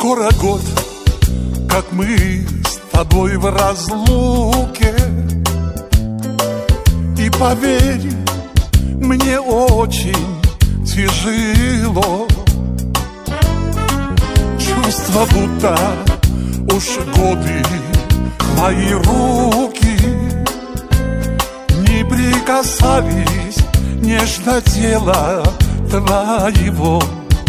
Скоро год, как мы с тобой в разлуке. И поверь, мне очень тяжело. Чувство, будто уж годы мои руки не прикасались нежно тела твоего.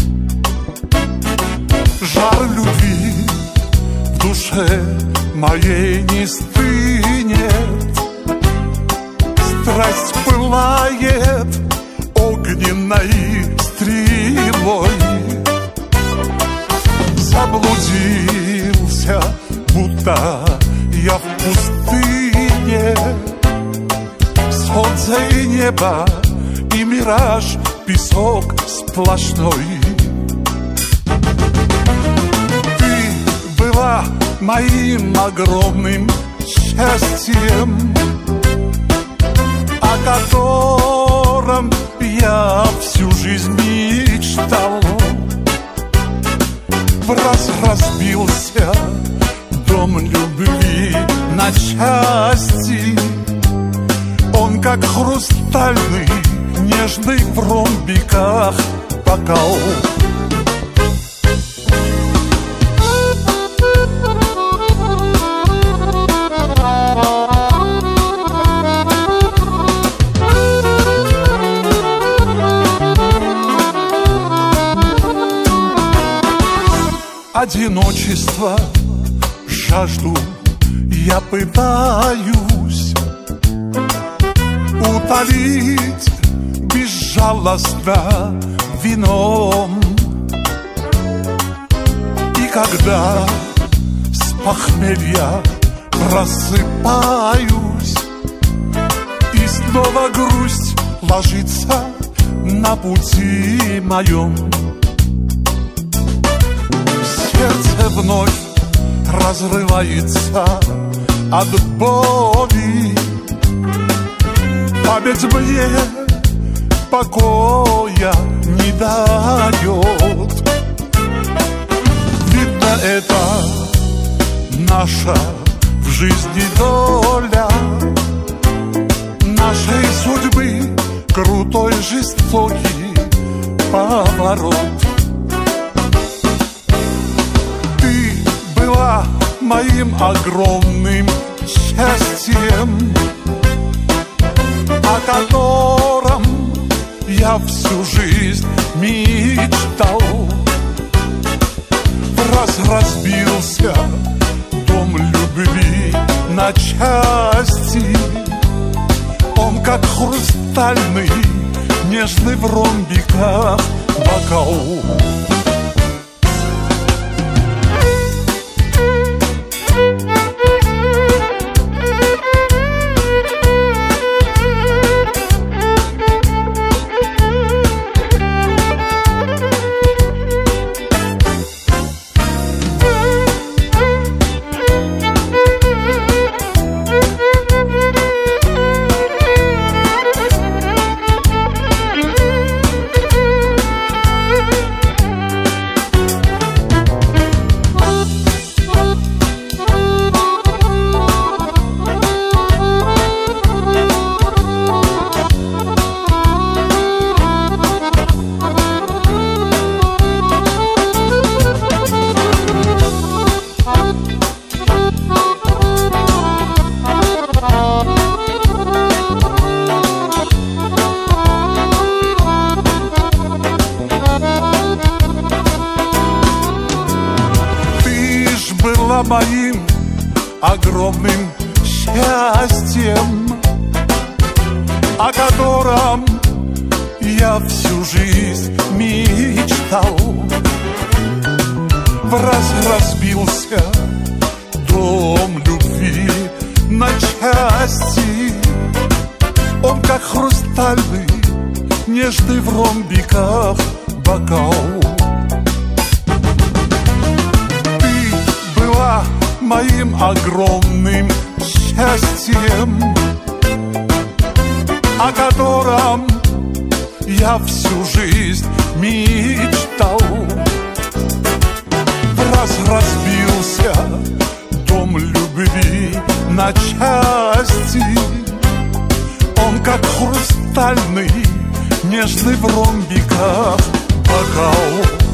Жар любви в душе моей не стынет, страсть пылает огненной стрелой. Заблудился, будто я в пустыне. Солнце и небо, и мираж, песок сплошной. Ты была моим огромным счастьем, о котором я всю жизнь мечтал. Враз разбился дом любви на части. Он как хрустальный, нежный в ромбиках бокал. Одиночество, жажду я пытаюсь утолить безжалостно вином. И когда с похмелья просыпаюсь, и снова грусть ложится на пути моем, сердце вновь разрывается от боли. Память мне покоя не дает. Видно, это наша в жизни доля, нашей судьбы крутой, жестокий поворот. Была моим огромным счастьем, о котором я всю жизнь мечтал. Враз разбился дом любви на части. Он как хрустальный, нежный в ромбиках бокал. Моим огромным счастьем, о котором я всю жизнь мечтал. Враз разбился дом любви на части. Он как хрустальный, нежный в ромбиках бокал. Моим огромным счастьем, о котором я всю жизнь мечтал. раз разбился дом любви на части. Он как хрустальный, нежный в ромбиках бокал